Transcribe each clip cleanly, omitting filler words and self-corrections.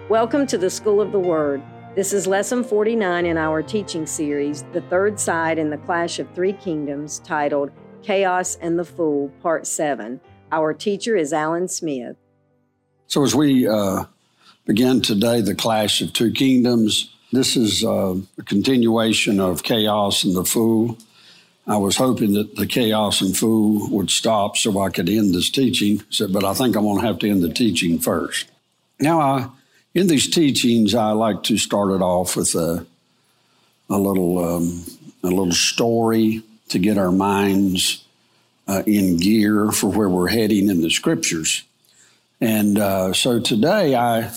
Welcome to the School of the Word. This is Lesson 49 in our teaching series, The Third Side in the Clash of Three Kingdoms, titled Chaos and the Fool, Part 7. Our teacher is Alan Smith. So as we begin today, the Clash of Two Kingdoms, this is a continuation of Chaos and the Fool. I was hoping that the Chaos and Fool would stop so I could end this teaching, but I think I'm going to have to end the teaching first. Now, in these teachings, I like to start it off with a little story to get our minds in gear for where we're heading in the Scriptures. And so today,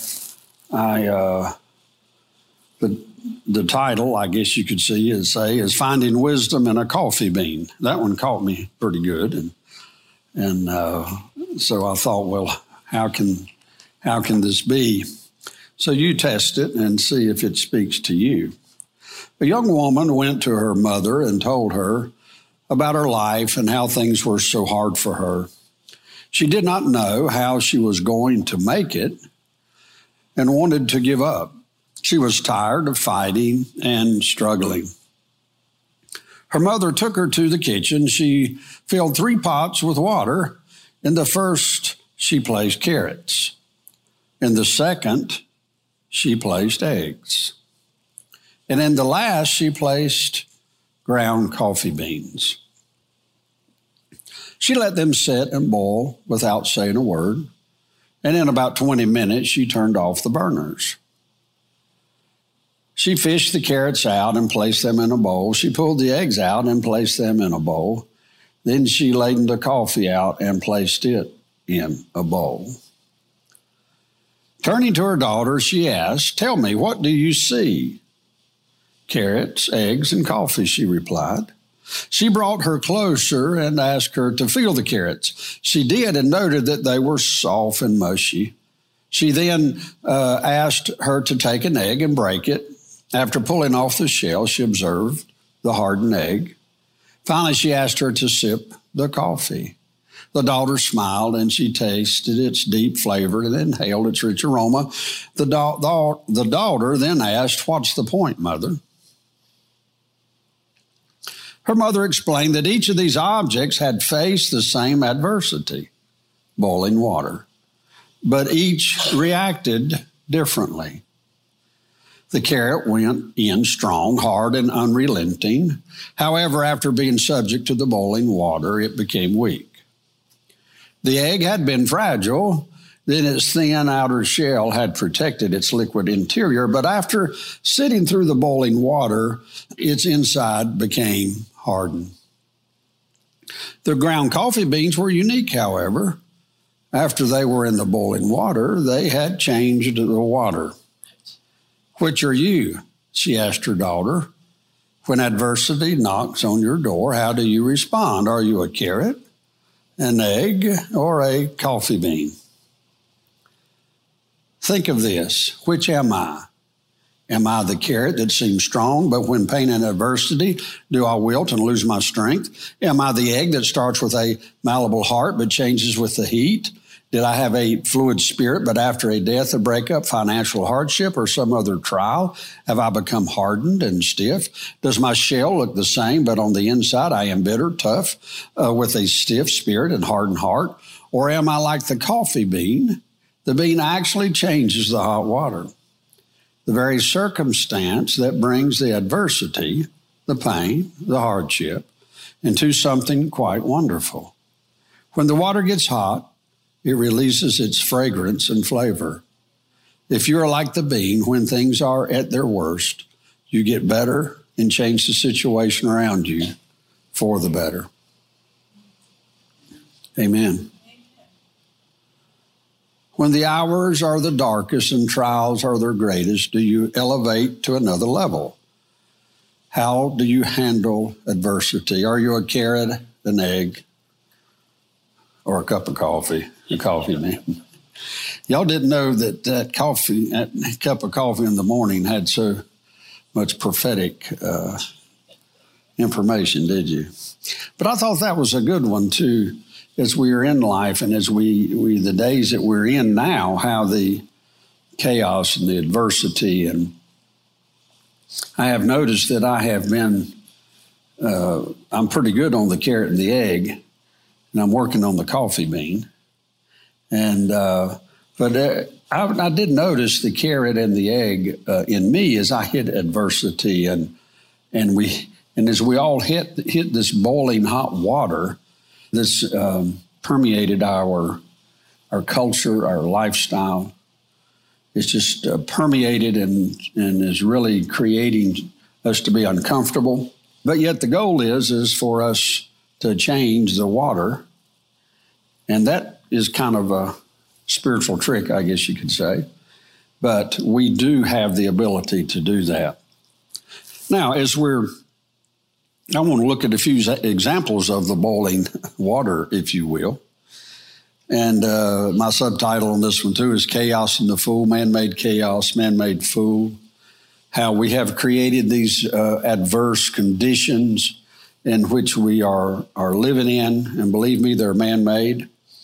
the title, I guess you could say, is Finding Wisdom in a Coffee Bean. That one caught me pretty good, and so I thought, well, how can this be? So you test it and see if it speaks to you. A young woman went to her mother and told her about her life and how things were so hard for her. She did not know how she was going to make it and wanted to give up. She was tired of fighting and struggling. Her mother took her to the kitchen. She filled 3 pots with water. In the first, she placed carrots. In the second, she placed eggs. And in the last, she placed ground coffee beans. She let them sit and boil without saying a word. And in about 20 minutes, she turned off the burners. She fished the carrots out and placed them in a bowl. She pulled the eggs out and placed them in a bowl. Then she laden the coffee out and placed it in a bowl. Turning to her daughter, she asked, "Tell me, what do you see?" "Carrots, eggs, and coffee," she replied. She brought her closer and asked her to feel the carrots. She did and noted that they were soft and mushy. She then asked her to take an egg and break it. After pulling off the shell, she observed the hardened egg. Finally, she asked her to sip the coffee. The daughter smiled, and she tasted its deep flavor and inhaled its rich aroma. The daughter then asked, "What's the point, Mother?" Her mother explained that each of these objects had faced the same adversity, boiling water, but each reacted differently. The carrot went in strong, hard, and unrelenting. However, after being subject to the boiling water, it became weak. The egg had been fragile, then its thin outer shell had protected its liquid interior, but after sitting through the boiling water, its inside became hardened. The ground coffee beans were unique, however. After they were in the boiling water, they had changed the water. "Which are you?" she asked her daughter. "When adversity knocks on your door, how do you respond? Are you a carrot, an egg, or a coffee bean?" Think of this. Which am I? Am I the carrot that seems strong, but when pain and adversity do I wilt and lose my strength? Am I the egg that starts with a malleable heart but changes with the heat? Did I have a fluid spirit, but after a death, a breakup, financial hardship, or some other trial, have I become hardened and stiff? Does my shell look the same, but on the inside I am bitter, tough, with a stiff spirit and hardened heart? Or am I like the coffee bean? The bean actually changes the hot water. The very circumstance that brings the adversity, the pain, the hardship, into something quite wonderful. When the water gets hot, it releases its fragrance and flavor. If you're like the bean, when things are at their worst, you get better and change the situation around you for the better. Amen. When the hours are the darkest and trials are their greatest, do you elevate to another level? How do you handle adversity? Are you a carrot, an egg, or a cup of coffee? A coffee man. Y'all didn't know that that cup of coffee in the morning had so much prophetic information, did you? But I thought that was a good one too, as we are in life and as we the days that we're in now, how the chaos and the adversity. And I have noticed that I have been, I'm pretty good on the carrot and the egg, and I'm working on the coffee bean. And I did notice the carrot and the egg in me as I hit adversity, and as we all hit this boiling hot water, this permeated our culture, our lifestyle. It's just permeated and is really creating us to be uncomfortable. But yet the goal is for us to change the water, and that is kind of a spiritual trick, I guess you could say. But we do have the ability to do that. Now, I want to look at a few examples of the boiling water, if you will. And my subtitle on this one, too, is Chaos and the Fool, Man-Made Chaos, Man-Made Fool. How we have created these adverse conditions in which we are living in. And believe me, they're man-made.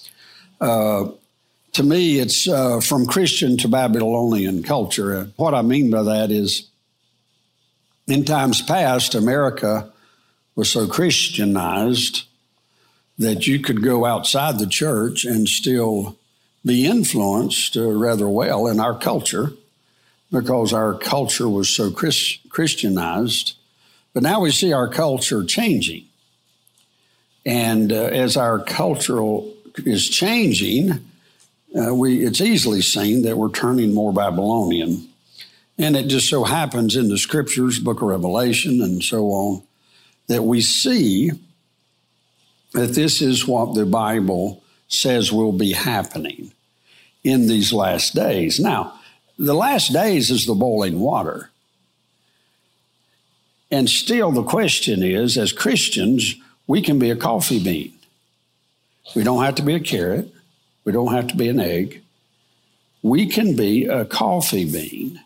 To me, it's from Christian to Babylonian culture. What I mean by that is, in times past, America was so Christianized that you could go outside the church and still be influenced rather well in our culture, because our culture was so Christianized. But now we see our culture changing. And as our culture is changing, it's easily seen that we're turning more Babylonian. And it just so happens in the scriptures, Book of Revelation and so on, that we see that this is what the Bible says will be happening in these last days. Now, the last days is the boiling water. And still the question is, as Christians, we can be a coffee bean. We don't have to be a carrot. We don't have to be an egg. We can be a coffee bean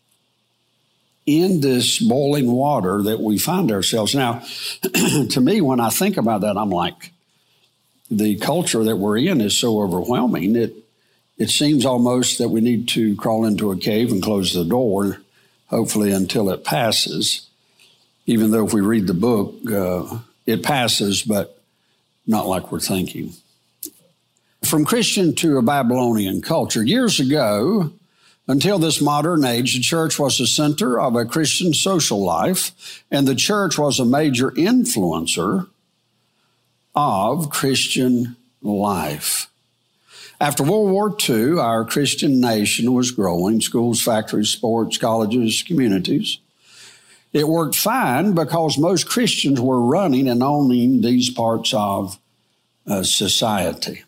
in this boiling water that we find ourselves. Now, to me, when I think about that, I'm like, the culture that we're in is so overwhelming. It seems almost that we need to crawl into a cave and close the door, hopefully until it passes. Even though if we read the book, it passes, but not like we're thinking. From Christian to a Babylonian culture. Years ago, until this modern age, the church was the center of a Christian social life, and the church was a major influencer of Christian life. After World War II, our Christian nation was growing: schools, factories, sports, colleges, communities. It worked fine because most Christians were running and owning these parts of society.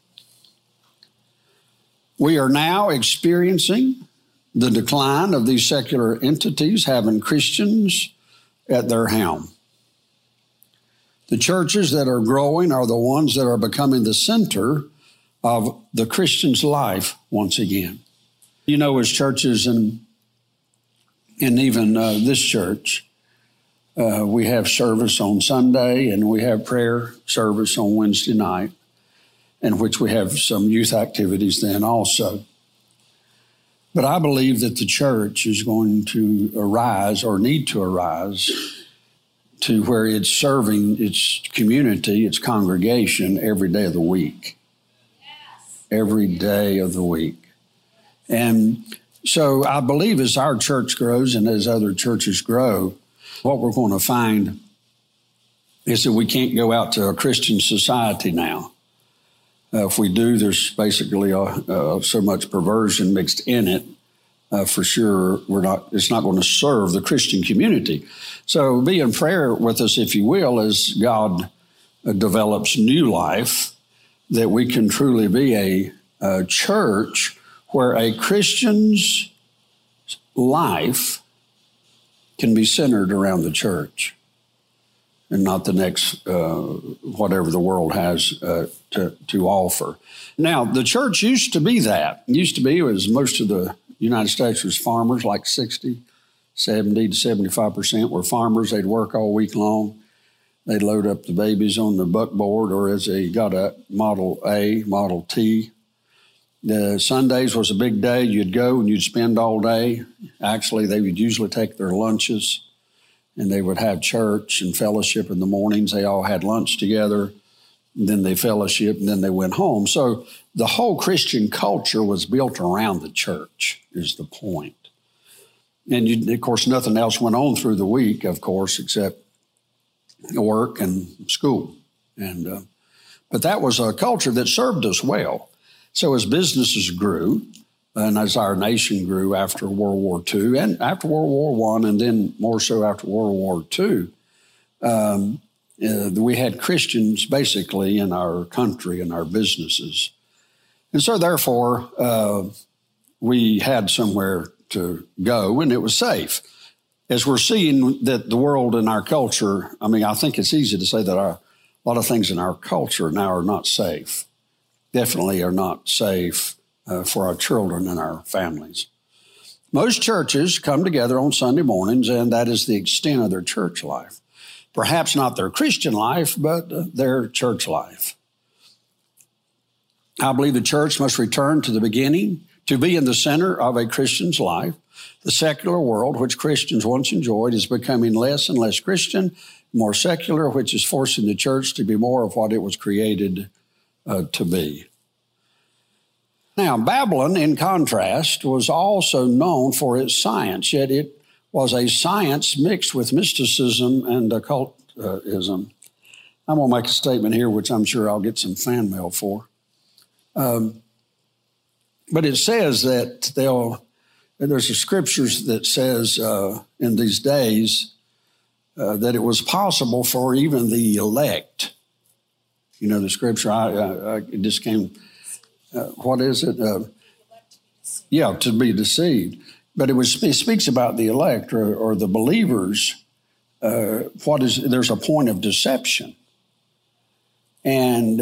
We are now experiencing the decline of these secular entities having Christians at their helm. The churches that are growing are the ones that are becoming the center of the Christian's life once again. You know, as churches and even this church, we have service on Sunday and we have prayer service on Wednesday night, in which we have some youth activities then also. But I believe that the church is going to arise, or need to arise, to where it's serving its community, its congregation, every day of the week. Yes. Every day of the week. And so I believe as our church grows and as other churches grow, what we're going to find is that we can't go out to a Christian society now. If we do, there's basically so much perversion mixed in it. For sure, it's not going to serve the Christian community. So be in prayer with us, if you will, as God develops new life, that we can truly be a church where a Christian's life can be centered around the church and not the next, whatever the world has to offer. Now, the church used to be that. It used to be, as most of the United States was farmers, like 70 to 75% were farmers. They'd work all week long. They'd load up the babies on the buckboard, or as they got a Model A, Model T, The Sundays was a big day. You'd go and you'd spend all day. Actually, they would usually take their lunches, and they would have church and fellowship in the mornings. They all had lunch together, and then they fellowship, and then they went home. So the whole Christian culture was built around the church, is the point. And, of course, nothing else went on through the week, of course, except work and school. But that was a culture that served us well. So as businesses grew, and as our nation grew after World War II, and after World War I, and then more so after World War II, we had Christians basically in our country and our businesses. And so therefore, we had somewhere to go, and it was safe. As we're seeing that the world and our culture, I mean, I think it's easy to say that a lot of things in our culture now are not safe. Definitely are not safe for our children and our families. Most churches come together on Sunday mornings, and that is the extent of their church life. Perhaps not their Christian life, but their church life. I believe the church must return to the beginning, to be in the center of a Christian's life. The secular world, which Christians once enjoyed, is becoming less and less Christian, more secular, which is forcing the church to be more of what it was created to be. Now, Babylon, in contrast, was also known for its science, yet it was a science mixed with mysticism and occultism. I'm going to make a statement here, which I'm sure I'll get some fan mail for. But it says that there's a scriptures that says in these days that it was possible for even the elect. You know, the scripture, it just came, what is it? To be deceived. But it speaks about the elect or the believers. There's a point of deception. And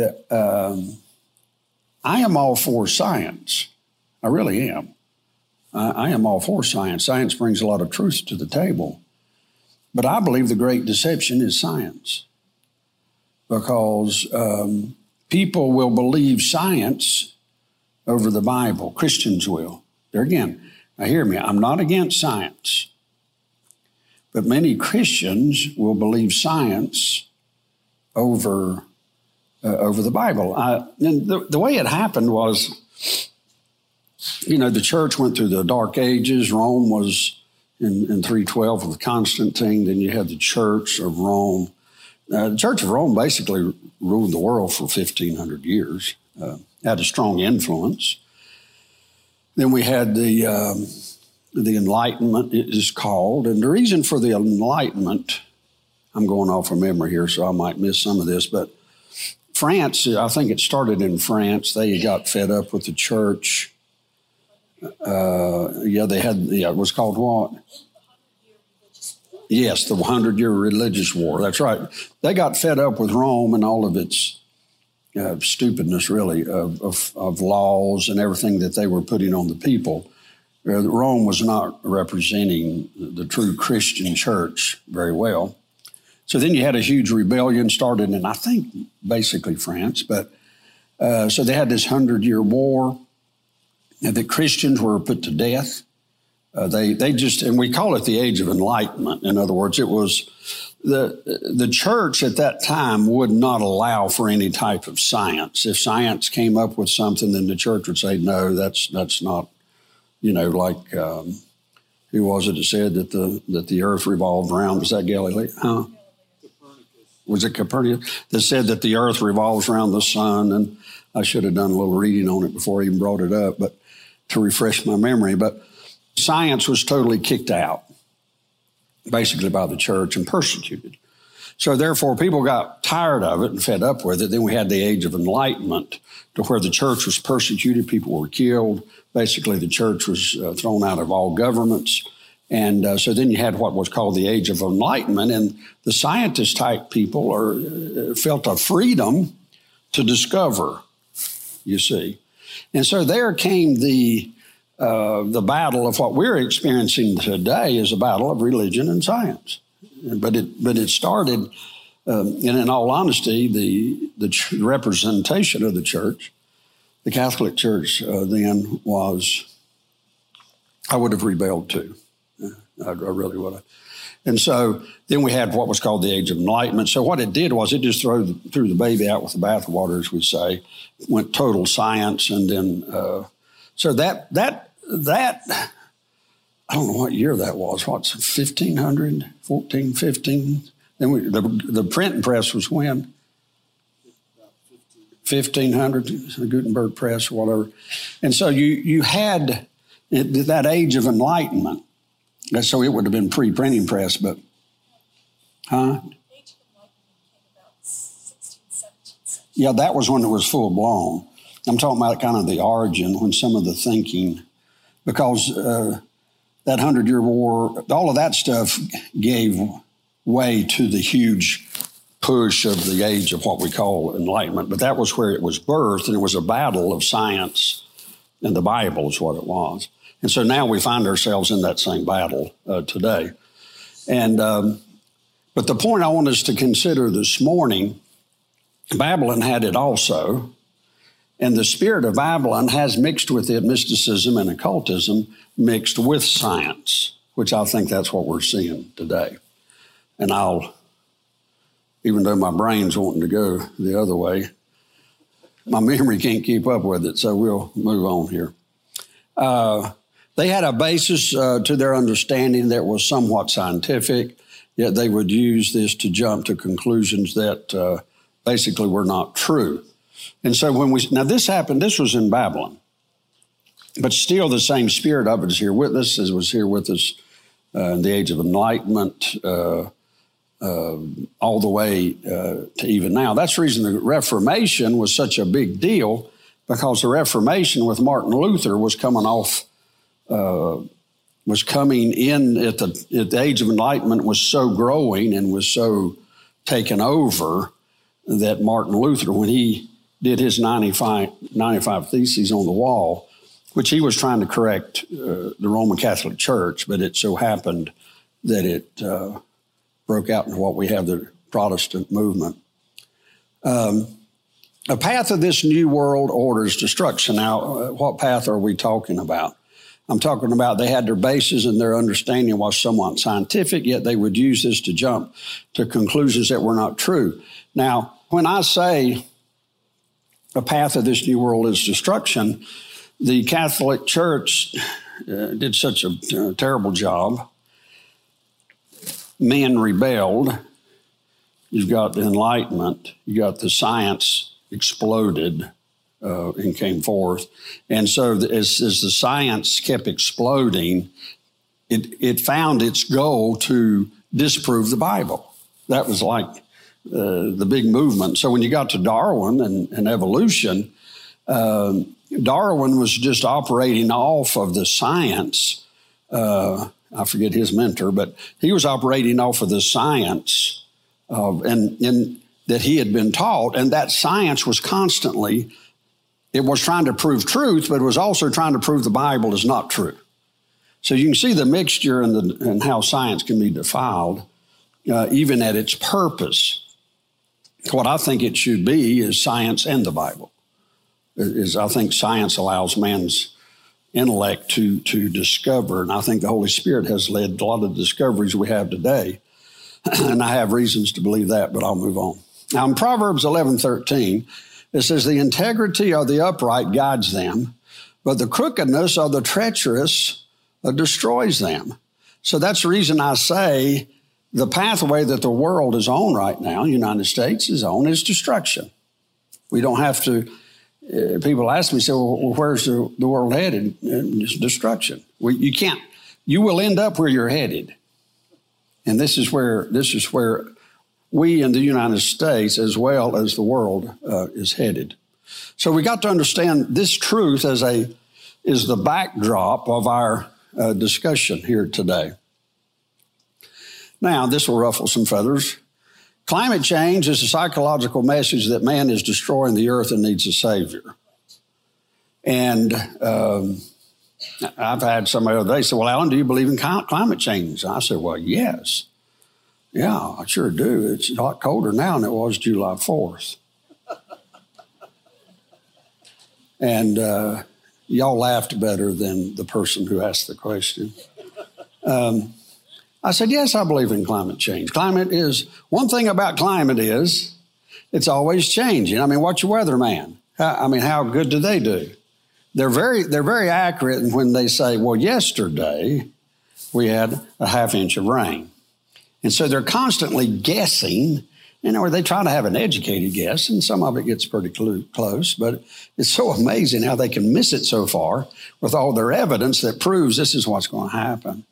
I am all for science. I really am. I am all for science. Science brings a lot of truth to the table. But I believe the great deception is science. Because people will believe science over the Bible. Christians will. There again, now hear me, I'm not against science. But many Christians will believe science over the Bible. And the way it happened was, you know, the church went through the Dark Ages. Rome was in 312 with Constantine. Then you had the Church of Rome. The Church of Rome basically ruled the world for 1,500 years, had a strong influence. Then we had the Enlightenment, it is called. And the reason for the Enlightenment, I'm going off of memory here, so I might miss some of this, but France, I think it started in France. They got fed up with the church. It was called what? Yes, the 100-Year Religious War. That's right. They got fed up with Rome and all of its stupidness, really, of laws and everything that they were putting on the people. Rome was not representing the true Christian church very well. So then you had a huge rebellion started in, I think, basically France. But so they had this 100-year war. And the Christians were put to death. And we call it the Age of Enlightenment. In other words, it was the church at that time would not allow for any type of science. If science came up with something, then the church would say, no, that's not, like who was it that said that the earth revolved around? Was that Galileo? Huh? Was it Copernicus that said that the earth revolves around the sun? And I should have done a little reading on it before I even brought it up, but to refresh my memory. But science was totally kicked out, basically by the church, and persecuted. So therefore, people got tired of it and fed up with it. Then we had the Age of Enlightenment, to where the church was persecuted, people were killed. Basically, the church was thrown out of all governments. And so then you had what was called the Age of Enlightenment, and the scientist-type people felt a freedom to discover, you see. And so there came the battle of what we're experiencing today is a battle of religion and science. But it started, and in all honesty, the representation of the church the Catholic Church then was, I would have rebelled too. I really would have. And so then we had what was called the Age of Enlightenment. So what it did was it just threw the baby out with the bathwater, as we say, went total science. And then, so that I don't know what year that was. What's 1500, 14, 15? Then the printing press was when? 1500, the Gutenberg press or whatever. And so you had that Age of Enlightenment. So it would have been pre-printing press, but, huh? Age of Enlightenment came about 16th, 17th century. Yeah, that was when it was full blown. I'm talking about kind of the origin, when some of the thinking, because that 100-Year War, all of that stuff gave way to the huge push of the age of what we call Enlightenment. But that was where it was birthed, and it was a battle of science, and the Bible is what it was. And so now we find ourselves in that same battle today. And but the point I want us to consider this morning, Babylon had it also. And the spirit of Babylon has mixed with it mysticism and occultism mixed with science, which I think that's what we're seeing today. And even though my brain's wanting to go the other way, my memory can't keep up with it, so we'll move on here. They had a basis to their understanding that was somewhat scientific, yet they would use this to jump to conclusions that basically were not true. And so now this happened, this was in Babylon, but still the same spirit of it is here with us, as was here with us in the Age of Enlightenment, all the way to even now. That's the reason the Reformation was such a big deal, because the Reformation with Martin Luther was coming in at the Age of Enlightenment was so growing and was so taken over that Martin Luther, when he did his 95 Theses on the wall, which he was trying to correct the Roman Catholic Church, but it so happened that it broke out into what we have, the Protestant movement. A path of this new world order is destruction. Now, what path are we talking about? I'm talking about they had their basis and their understanding was somewhat scientific, yet they would use this to jump to conclusions that were not true. Now, when I say a path of this new world is destruction, the Catholic Church did such a terrible job. Men rebelled. You've got the Enlightenment. You got the science exploded and came forth. And so as the science kept exploding, it found its goal to disprove the Bible. That was like the big movement. So when you got to Darwin and evolution, Darwin was just operating off of the science. I forget his mentor, but he was operating off of the science and that he had been taught. And that science was constantly, it was trying to prove truth, but it was also trying to prove the Bible is not true. So you can see the mixture and how science can be defiled, even at its purpose. What I think it should be is science and the Bible. I think science allows man's intellect to discover, and I think the Holy Spirit has led a lot of the discoveries we have today. And I have reasons to believe that, but I'll move on. Now in Proverbs 11:13, it says, the integrity of the upright guides them, but the crookedness of the treacherous destroys them. So that's the reason I say the pathway that the world is on right now, the United States is on, is destruction. We don't have to, people ask me, say, well, where's the world headed? It's destruction. You will end up where you're headed. And this is where we in the United States, as well as the world, is headed. So we got to understand this truth is the backdrop of our discussion here today. Now, this will ruffle some feathers. Climate change is a psychological message that man is destroying the earth and needs a savior. And I've had somebody the other day say, well, Alan, do you believe in climate change? I said, well, yes. Yeah, I sure do. It's a lot colder now than it was July 4th. And y'all laughed better than the person who asked the question. I said, yes, I believe in climate change. One thing about climate is it's always changing. I mean, what's your weatherman? How good do they do? They're very accurate when they say, well, yesterday we had a half inch of rain. And so they're constantly guessing, or they try to have an educated guess, and some of it gets pretty close, but it's so amazing how they can miss it so far with all their evidence that proves this is what's going to happen.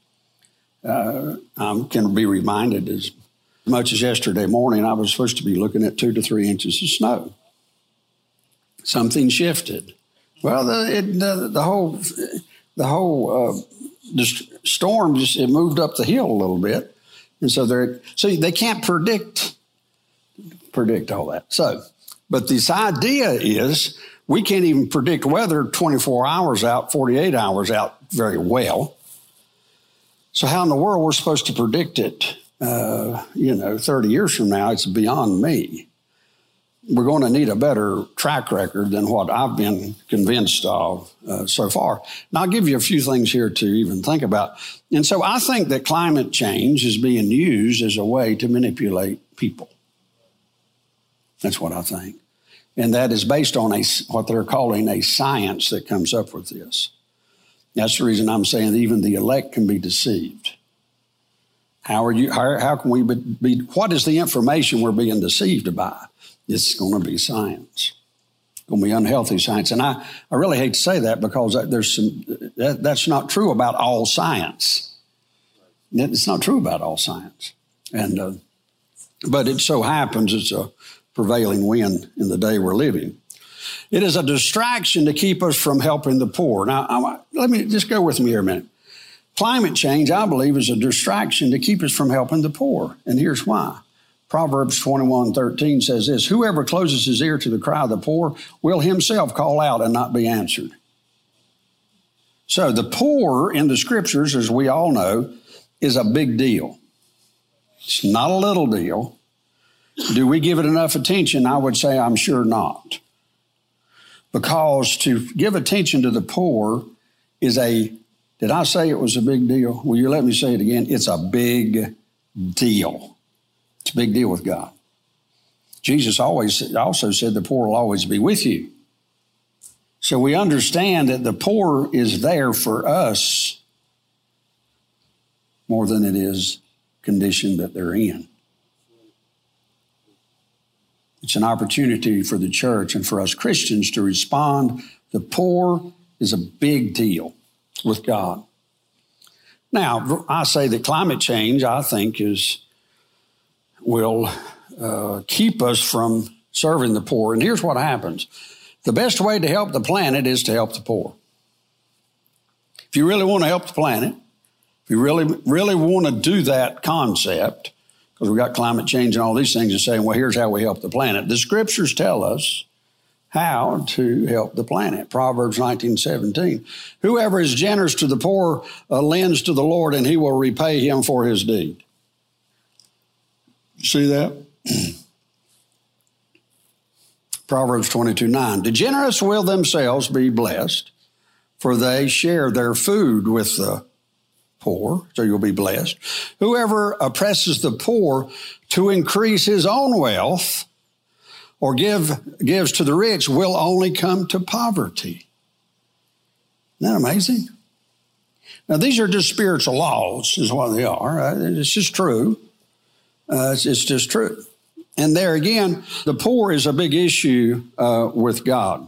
I can be reminded as much as yesterday morning, I was supposed to be looking at 2 to 3 inches of snow. Something shifted. Well, the whole storm it moved up the hill a little bit, and so they can't predict all that. So, but this idea is we can't even predict weather 24 hours out, 48 hours out very well. So how in the world we're supposed to predict it, 30 years from now? It's beyond me. We're going to need a better track record than what I've been convinced of so far. And I'll give you a few things here to even think about. And so I think that climate change is being used as a way to manipulate people. That's what I think. And that is based on what they're calling a science that comes up with this. That's the reason I'm saying even the elect can be deceived. How can we be, what is the information we're being deceived by? It's going to be science. It's going to be unhealthy science. And I really hate to say that because that's not true about all science. It's not true about all science. But it so happens it's a prevailing wind in the day we're living. It is a distraction to keep us from helping the poor. Now, let me just go with me here a minute. Climate change, I believe, is a distraction to keep us from helping the poor. And here's why. Proverbs 21:13 says this, whoever closes his ear to the cry of the poor will himself call out and not be answered. So the poor in the scriptures, as we all know, is a big deal. It's not a little deal. Do we give it enough attention? I would say I'm sure not. Because to give attention to the poor is did I say it was a big deal? Will you let me say it again? It's a big deal. It's a big deal with God. Jesus also said the poor will always be with you. So we understand that the poor is there for us more than it is condition that they're in. It's an opportunity for the church and for us Christians to respond. The poor is a big deal with God. Now, I say that climate change, I think, will keep us from serving the poor. And here's what happens. The best way to help the planet is to help the poor. If you really want to help the planet, if you really, really want to do that concept, because we've got climate change and all these things and saying, well, here's how we help the planet. The scriptures tell us how to help the planet. Proverbs 19:17. Whoever is generous to the poor lends to the Lord, and he will repay him for his deed. See that? Proverbs 22:9. The generous will themselves be blessed, for they share their food with the poor, so you'll be blessed. Whoever oppresses the poor to increase his own wealth or gives to the rich will only come to poverty. Isn't that amazing? Now, these are just spiritual laws, is what they are. Right? It's just true. It's just true. And there again, the poor is a big issue with God.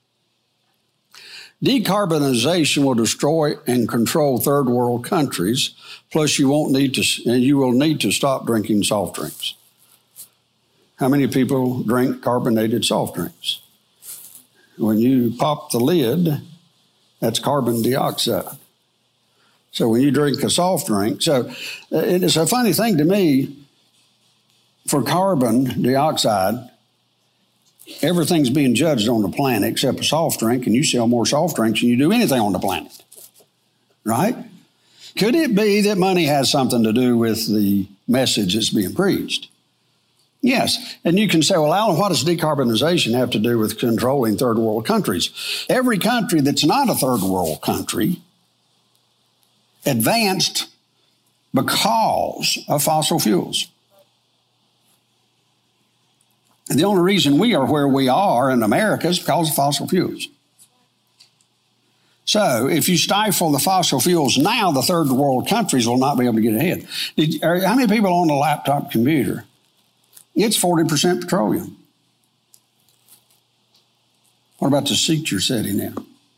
Decarbonization will destroy and control third world countries. Plus, you will need to stop drinking soft drinks. How many people drink carbonated soft drinks? When you pop the lid, that's carbon dioxide. So when you drink a soft drink, so it is a funny thing to me. For carbon dioxide, everything's being judged on the planet except a soft drink, and you sell more soft drinks than you do anything on the planet, right? Could it be that money has something to do with the message that's being preached? Yes. And you can say, well, Alan, what does decarbonization have to do with controlling third world countries? Every country that's not a third world country advanced because of fossil fuels. And the only reason we are where we are in America is because of fossil fuels. So if you stifle the fossil fuels now, the third world countries will not be able to get ahead. How many people own a laptop computer? It's 40% petroleum. What about the seat you're sitting in?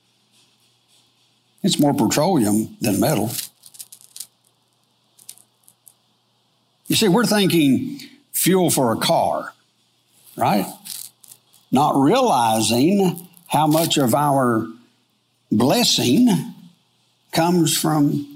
It's more petroleum than metal. You see, we're thinking fuel for a car, right? Not realizing how much of our blessing comes from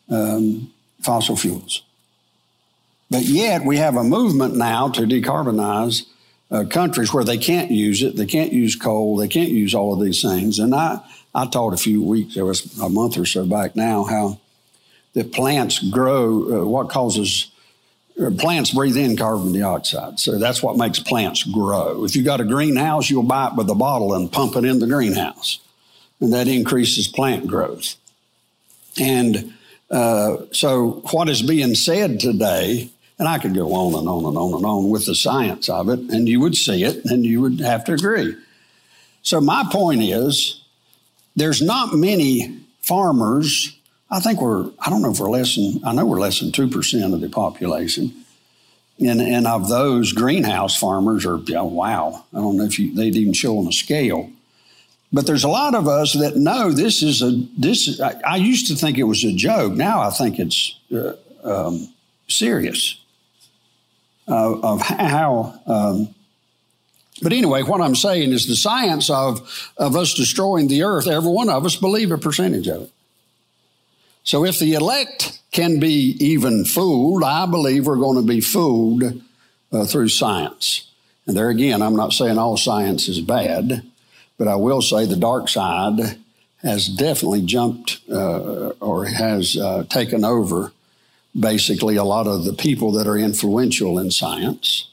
fossil fuels. But yet we have a movement now to decarbonize countries where they can't use it. They can't use coal. They can't use all of these things. And I taught it was a month or so back now, how the plants grow, plants breathe in carbon dioxide. So that's what makes plants grow. If you got a greenhouse, you'll buy it with a bottle and pump it in the greenhouse. And that increases plant growth. And so what is being said today, and I could go on and on and on and on with the science of it, and you would see it, and you would have to agree. So my point is, there's not many farmers. I know we're less than 2% of the population. And of those, greenhouse farmers are, wow. I don't know if they'd even show on a scale. But there's a lot of us that know I used to think it was a joke. Now I think it's serious of how. But anyway, what I'm saying is the science of us destroying the earth, every one of us believe a percentage of it. So if the elect can be even fooled, I believe we're going to be fooled through science. And there again, I'm not saying all science is bad, but I will say the dark side has definitely jumped or has taken over basically a lot of the people that are influential in science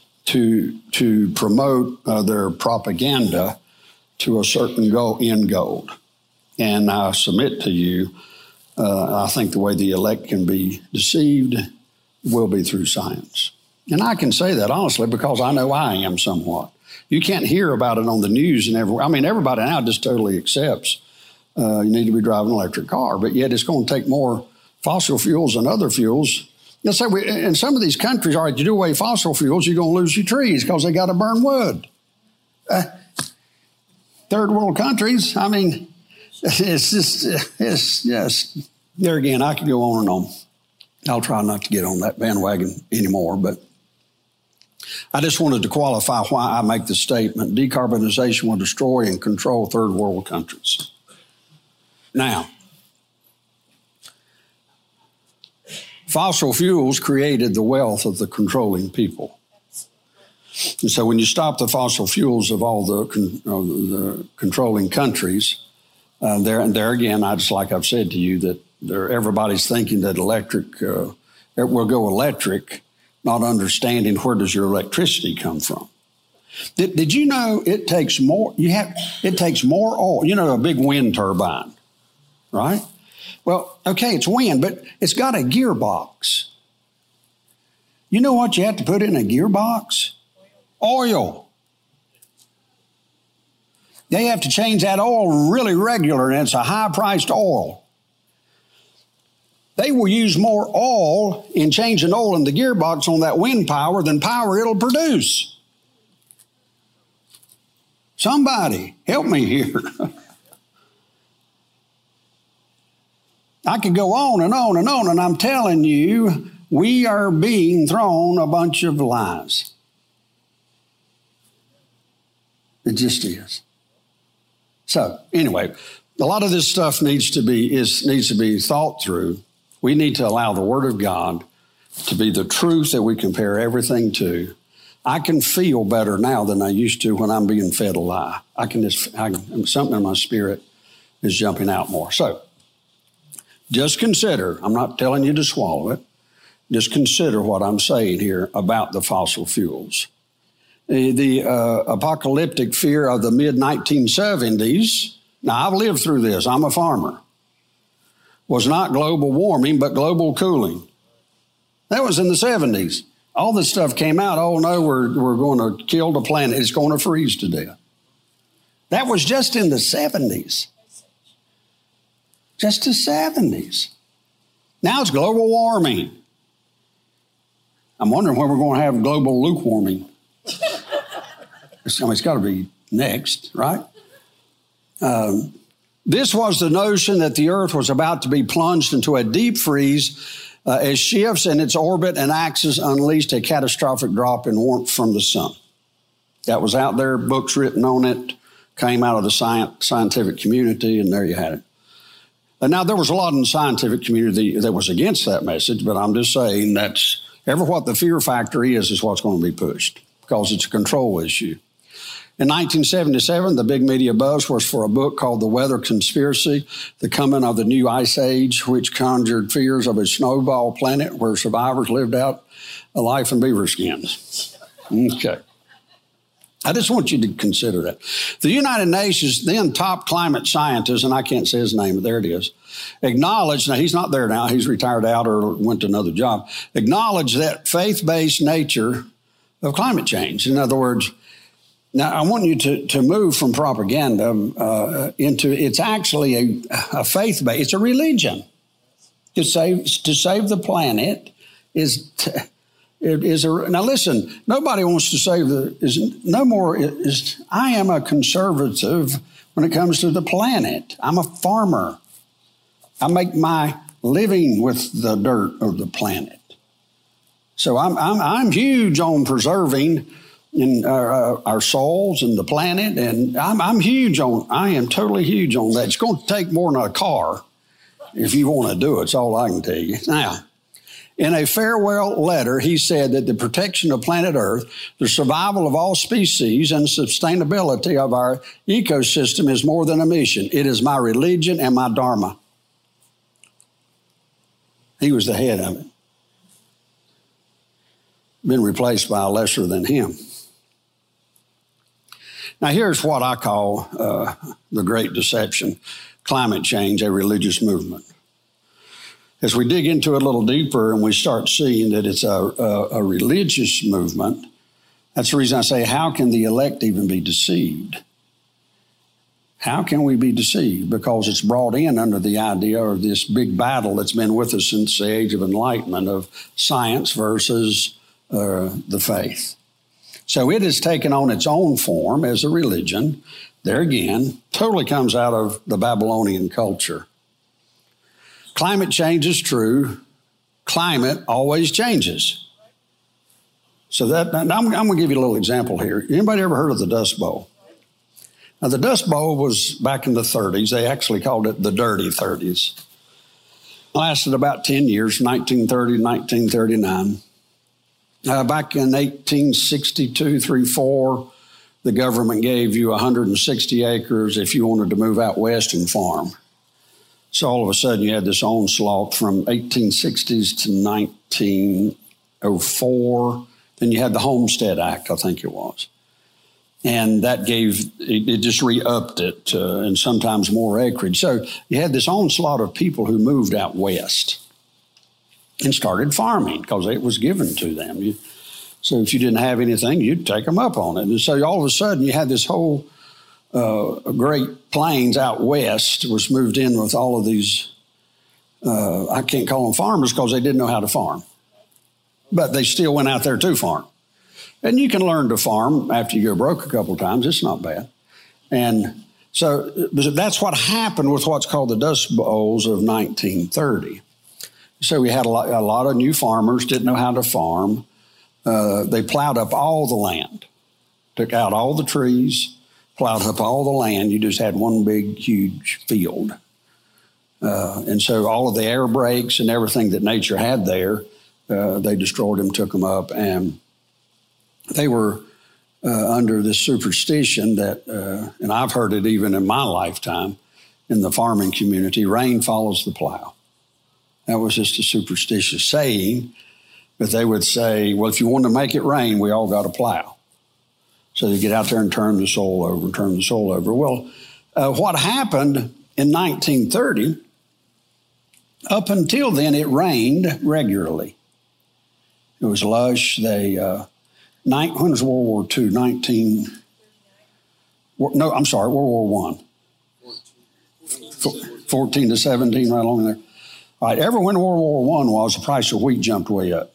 to promote their propaganda to a certain end goal. And I submit to you, I think the way the elect can be deceived will be through science. And I can say that honestly because I know I am somewhat. You can't hear about it on the news and everywhere. I mean, everybody now just totally accepts you need to be driving an electric car, but yet it's going to take more fossil fuels and other fuels. Let's say in some of these countries, all right, you do away fossil fuels, you're going to lose your trees because they got to burn wood. Third world countries, I mean, it's just, there again, I could go on and on. I'll try not to get on that bandwagon anymore, but I just wanted to qualify why I make the statement, decarbonization will destroy and control third world countries. Now, fossil fuels created the wealth of the controlling people. And so when you stop the fossil fuels of all the controlling countries, there again, like I've said to you, that everybody's thinking that electric will go electric, not understanding where does your electricity come from. Did you know it takes more? It takes more oil. You know, a big wind turbine, right? Well, okay, it's wind, but it's got a gearbox. You know what you have to put in a gearbox? Oil. They have to change that oil really regular, and it's a high-priced oil. They will use more oil in changing oil in the gearbox on that wind power than power it'll produce. Somebody, help me here. I could go on and on and on, and I'm telling you, we are being thrown a bunch of lies. It just is. So anyway, a lot of this stuff needs to be thought through. We need to allow the Word of God to be the truth that we compare everything to. I can feel better now than I used to when I'm being fed a lie. Something in my spirit is jumping out more. So just consider, I'm not telling you to swallow it, Just consider what I'm saying here about the fossil fuels. The apocalyptic fear of the mid-1970s, now I've lived through this, I'm a farmer, was not global warming, but global cooling. That was in the 70s. All this stuff came out, oh no, we're going to kill the planet, it's going to freeze to death. That was just in the 70s. Just the 70s. Now it's global warming. I'm wondering when we're going to have global lukewarming. It's got to be next, right? This was the notion that the earth was about to be plunged into a deep freeze as shifts in its orbit and axis unleashed a catastrophic drop in warmth from the sun. That was out there, books written on it, came out of the scientific community, and there you had it. And now, there was a lot in the scientific community that was against that message, but I'm just saying that's ever what the fear factor is what's going to be pushed because it's a control issue. In 1977, the big media buzz was for a book called The Weather Conspiracy, The Coming of the New Ice Age, which conjured fears of a snowball planet where survivors lived out a life in beaver skins. Okay. I just want you to consider that. The United Nations, then top climate scientist, and I can't say his name, but there it is, acknowledged, now he's not there now, he's retired out or went to another job, acknowledged that faith-based nature of climate change. In other words, now I want you to move from propaganda into, it's actually a faith-based, it's a religion. To save the planet is... Now listen, nobody wants to save I am a conservative when it comes to the planet. I'm a farmer. I make my living with the dirt of the planet. So I'm huge on preserving our souls and the planet, and I am totally huge on that. It's going to take more than a car if you want to do it. That's all I can tell you. Now, in a farewell letter, he said that the protection of planet Earth, the survival of all species, and sustainability of our ecosystem is more than a mission. It is my religion and my dharma. He was the head of it. Been replaced by a lesser than him. Now, here's what I call the great deception, climate change, a religious movement. As we dig into it a little deeper and we start seeing that it's a religious movement, that's the reason I say, how can the elect even be deceived? How can we be deceived? Because it's brought in under the idea of this big battle that's been with us since the Age of Enlightenment of science versus the faith. So it has taken on its own form as a religion. There again, totally comes out of the Babylonian culture. Climate change is true. Climate always changes. So I'm going to give you a little example here. Anybody ever heard of the Dust Bowl? Now, the Dust Bowl was back in the 30s. They actually called it the Dirty 30s. It lasted about 10 years, 1930 to 1939. Back in 1862, 34, the government gave you 160 acres if you wanted to move out west and farm. So all of a sudden you had this onslaught from 1860s to 1904. Then you had the Homestead Act, I think it was. And that it just re-upped it and sometimes more acreage. So you had this onslaught of people who moved out west and started farming because it was given to them. So if you didn't have anything, you'd take them up on it. And so all of a sudden you had this whole Great Plains out west was moved in with all of these, I can't call them farmers because they didn't know how to farm. But they still went out there to farm. And you can learn to farm after you go broke a couple of times. It's not bad. And so that's what happened with what's called the Dust Bowls of 1930. So we had a lot of new farmers, didn't know how to farm. They plowed up all the land, took out all the trees, plowed up all the land. You just had one big, huge field. And so all of the air breaks and everything that nature had there, they destroyed them, took them up, and they were under this superstition that, and I've heard it even in my lifetime in the farming community, rain follows the plow. That was just a superstitious saying But they would say, well, if you want to make it rain, we all got to plow. So they get out there and turn the soil over. Well, what happened in 1930, up until then, it rained regularly. It was lush. When was World War II? World War I. 14 to 17, right along there. All right, ever when World War I was, the price of wheat jumped way up.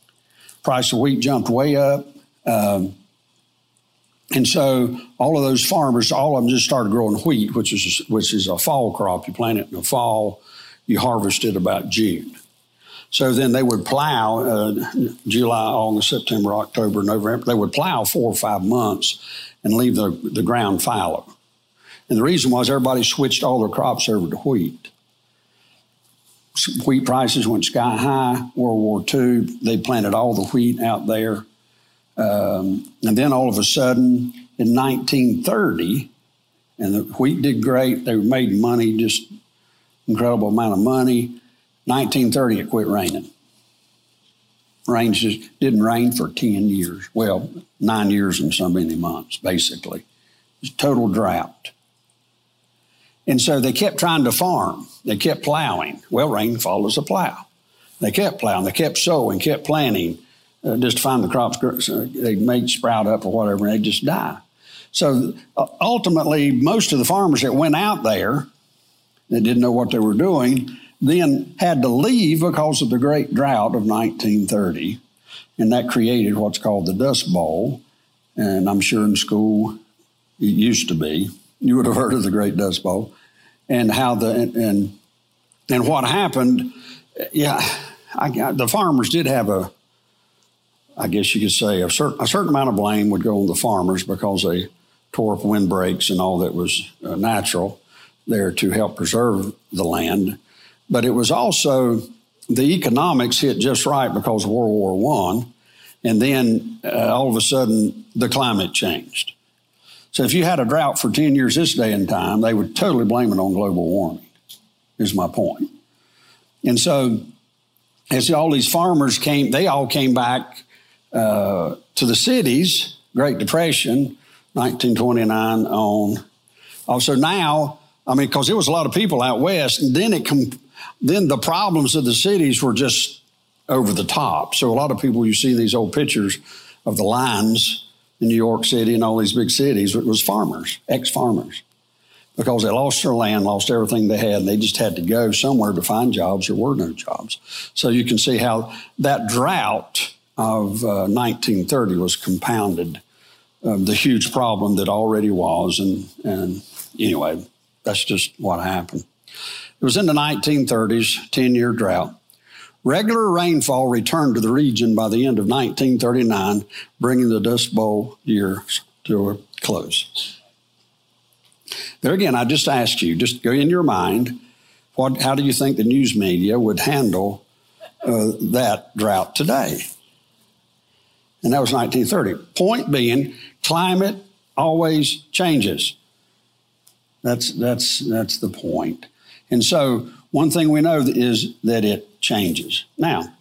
And so all of those farmers, all of them just started growing wheat, which is a fall crop. You plant it in the fall, you harvest it about June. So then they would plow July, August, September, October, November. They would plow 4 or 5 months and leave the ground fallow. And the reason was everybody switched all their crops over to wheat. Wheat prices went sky high. World War II, they planted all the wheat out there. And then all of a sudden, in 1930, and the wheat did great. They made money, just incredible amount of money. 1930, it quit raining. Rain just didn't rain for 10 years. Well, 9 years and so many months, basically. It was total drought. And so they kept trying to farm. They kept plowing. Well, rain follows a plow. They kept plowing. They kept sowing, kept planting, just to find the crops they may sprout up or whatever, and they just die. So ultimately, most of the farmers that went out there that didn't know what they were doing then had to leave because of the great drought of 1930. And that created what's called the Dust Bowl. And I'm sure in school it used to be. You would have heard of the Great Dust Bowl. And how and what happened, the farmers did have I guess you could say, a certain amount of blame would go on the farmers because they tore up windbreaks and all that was natural there to help preserve the land. But it was also, the economics hit just right because of World War I. And then all of a sudden, the climate changed. So if you had a drought for 10 years this day and time, they would totally blame it on global warming, is my point. And so as all these farmers they all came back to the cities, Great Depression, 1929 on. Also now, because there was a lot of people out west, and then the problems of the cities were just over the top. So a lot of people, you see these old pictures of the lines in New York City and all these big cities, it was farmers, ex-farmers, because they lost their land, lost everything they had, and they just had to go somewhere to find jobs. There were no jobs. So you can see how that drought of 1930 was compounded, the huge problem that already was. And anyway, that's just what happened. It was in the 1930s, 10-year drought. Regular rainfall returned to the region by the end of 1939, bringing the Dust Bowl year to a close. There again, I just asked you, just go in your mind, how do you think the news media would handle that drought today? And that was 1930. Point being, climate always changes. That's the point. And so one thing we know is that it changes. Now,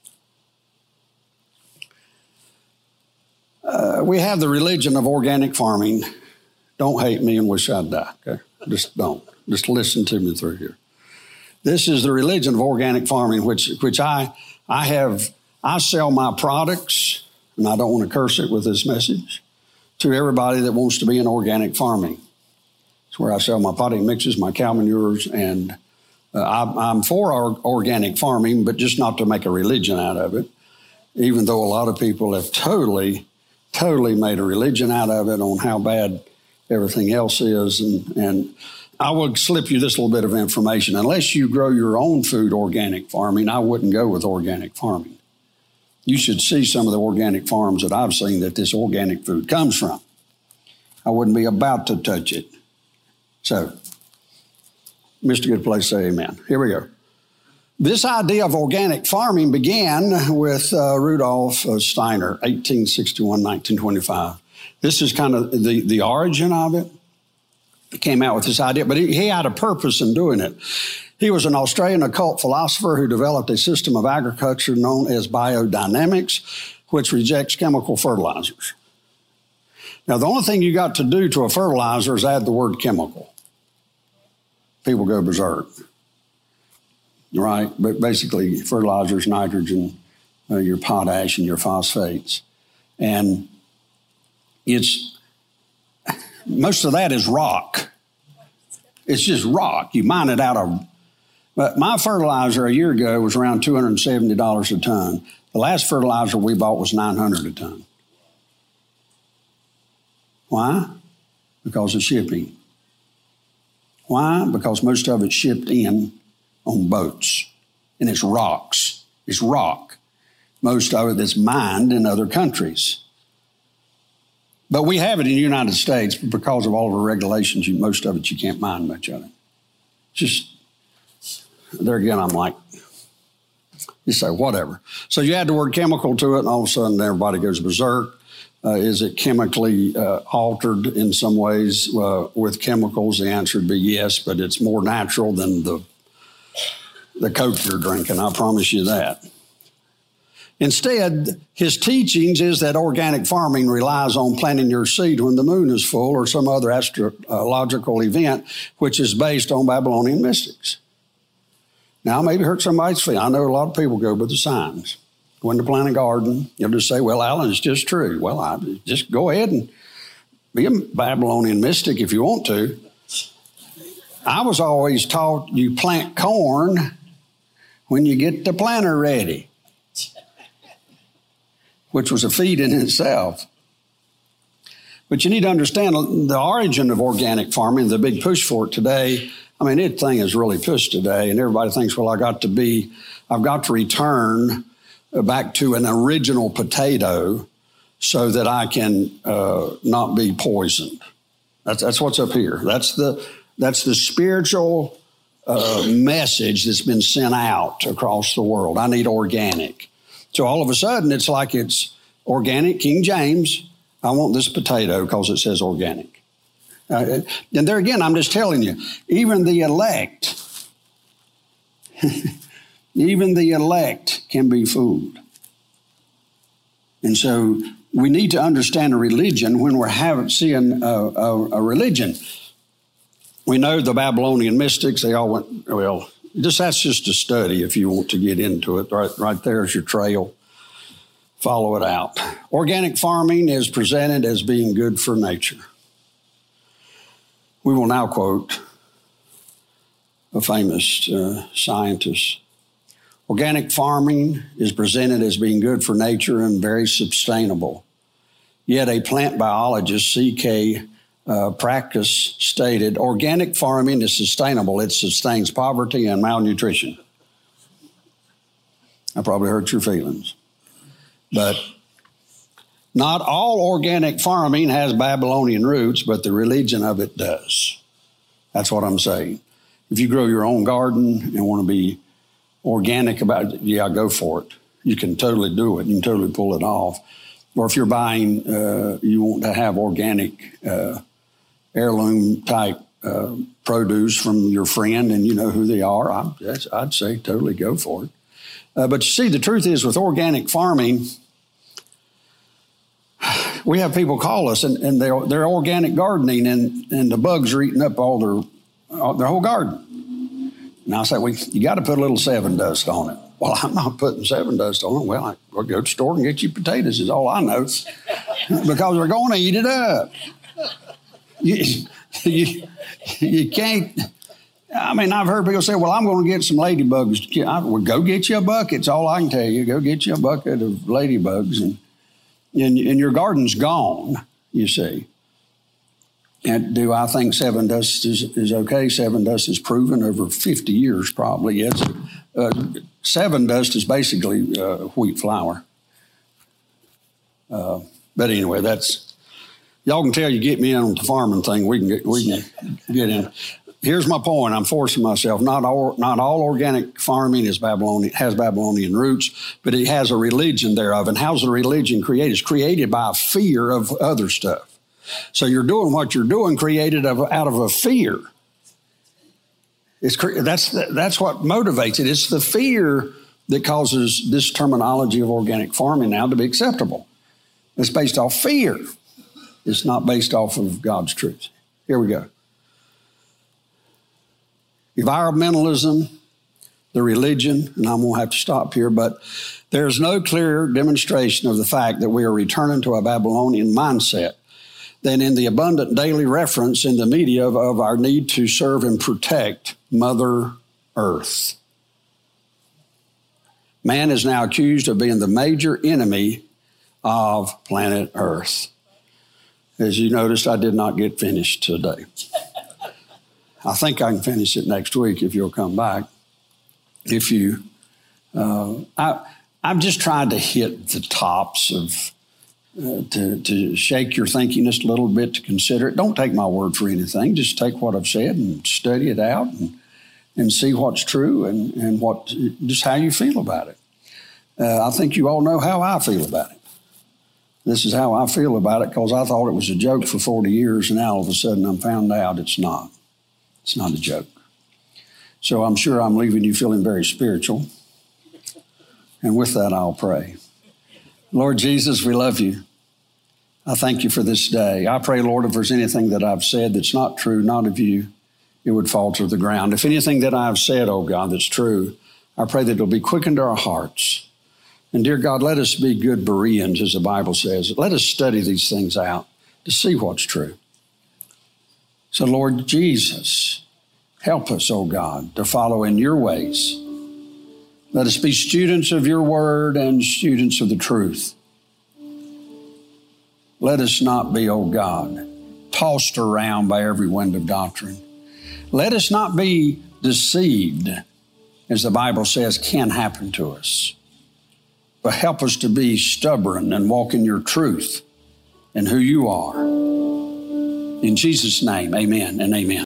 we have the religion of organic farming. Don't hate me and wish I'd die, okay? Just don't. Just listen to me through here. This is the religion of organic farming, which I sell my products, and I don't want to curse it with this message, to everybody that wants to be in organic farming. It's where I sell my potting mixes, my cow manures, and I'm for organic farming, but just not to make a religion out of it, even though a lot of people have totally made a religion out of it on how bad everything else is. And I will slip you this little bit of information. Unless you grow your own food organic farming, I wouldn't go with organic farming. You should see some of the organic farms that I've seen that this organic food comes from. I wouldn't be about to touch it. So, Mr. Good Place, say amen. Here we go. This idea of organic farming began with Rudolf Steiner, 1861, 1925. This is kind of the origin of it. He came out with this idea, but he had a purpose in doing it. He was an Australian occult philosopher who developed a system of agriculture known as biodynamics, which rejects chemical fertilizers. Now, the only thing you got to do to a fertilizer is add the word chemical. People go berserk, right? But basically, fertilizers, nitrogen, your potash, and your phosphates. And most of that is rock. It's just rock. You mine it out of. But my fertilizer a year ago was around $270 a ton. The last fertilizer we bought was $900 a ton. Why? Because of shipping. Why? Because most of it's shipped in on boats. And it's rocks. It's rock. Most of it that's mined in other countries. But we have it in the United States, but because of all of the regulations, most of it you can't mine much of it. Just, there again, I'm like, you say, whatever. So you add the word chemical to it, and all of a sudden everybody goes berserk. Is it chemically altered in some ways with chemicals? The answer would be yes, but it's more natural than the Coke you're drinking, I promise you that. Instead, his teachings is that organic farming relies on planting your seed when the moon is full or some other astrological event, which is based on Babylonian mystics. Now, maybe hurt somebody's feelings. I know a lot of people go by the signs. When to plant a garden, you'll just say, well, Alan, it's just true. Well, just go ahead and be a Babylonian mystic if you want to. I was always taught you plant corn when you get the planter ready, which was a feat in itself. But you need to understand the origin of organic farming, the big push for it today. I mean, that thing is really pushed today, and everybody thinks, well, I've got to return back to an original potato so that I can not be poisoned. That's what's up here. That's the spiritual message that's been sent out across the world. I need organic. So all of a sudden, it's like it's organic, King James. I want this potato because it says organic. And there again, I'm just telling you, even the elect, even the elect can be fooled. And so we need to understand a religion when we're seeing a religion. We know the Babylonian mystics, they all went, well, that's just a study if you want to get into it. Right there's your trail. Follow it out. Organic farming is presented as being good for nature. We will now quote a famous scientist. Organic farming is presented as being good for nature and very sustainable. Yet a plant biologist, C.K. Practice, stated, organic farming is sustainable. It sustains poverty and malnutrition. I probably hurt your feelings. But not all organic farming has Babylonian roots, but the religion of it does. That's what I'm saying. If you grow your own garden and want to be organic about it, yeah, go for it. You can totally do it. You can totally pull it off. Or if you're buying, you want to have organic heirloom type produce from your friend and you know who they are, I'd say totally go for it. But you see, the truth is with organic farming, we have people call us and they're organic gardening and the bugs are eating up all their whole garden. And I say, well, you got to put a little 7 Dust on it. Well, I'm not putting 7 Dust on it. Well, I'll go to the store and get you potatoes is all I know because we're going to eat it up. You can't. I mean, I've heard people say, well, I'm going to get some ladybugs. Well, go get you a bucket. It's all I can tell you. Go get you a bucket of ladybugs and your garden's gone, you see. And do I think 7 Dust is okay? 7 Dust is proven over 50 years probably. It's 7 Dust is basically wheat flour. But anyway, y'all can tell you get me in on the farming thing. We can get in. Here's my point. I'm forcing myself. Not all organic farming has Babylonian roots, but it has a religion thereof. And how's the religion created? It's created by a fear of other stuff. So you're doing what you're doing created out of a fear. That's what motivates it. It's the fear that causes this terminology of organic farming now to be acceptable. It's based off fear. It's not based off of God's truth. Here we go. Environmentalism, the religion, and I'm going to have to stop here, but there's no clearer demonstration of the fact that we are returning to a Babylonian mindset than in the abundant daily reference in the media of our need to serve and protect Mother Earth. Man is now accused of being the major enemy of planet Earth. As you noticed, I did not get finished today. I think I can finish it next week if you'll come back. I've just tried to hit the tops of, to shake your thinking just a little bit, to consider it. Don't take my word for anything. Just take what I've said and study it out and see what's true and just how you feel about it. I think you all know how I feel about it. This is how I feel about it because I thought it was a joke for 40 years, and now all of a sudden I'm found out it's not. It's not a joke. So I'm sure I'm leaving you feeling very spiritual. And with that, I'll pray. Lord Jesus, we love you. I thank you for this day. I pray, Lord, if there's anything that I've said that's not true, not of you, it would fall to the ground. If anything that I've said, oh God, that's true, I pray that it'll be quickened to our hearts. And dear God, let us be good Bereans, as the Bible says. Let us study these things out to see what's true. So, Lord Jesus, help us, oh God, to follow in your ways. Let us be students of your word and students of the truth. Let us not be, oh God, tossed around by every wind of doctrine. Let us not be deceived, as the Bible says can happen to us. But help us to be stubborn and walk in your truth and who you are. In Jesus' name, amen and amen.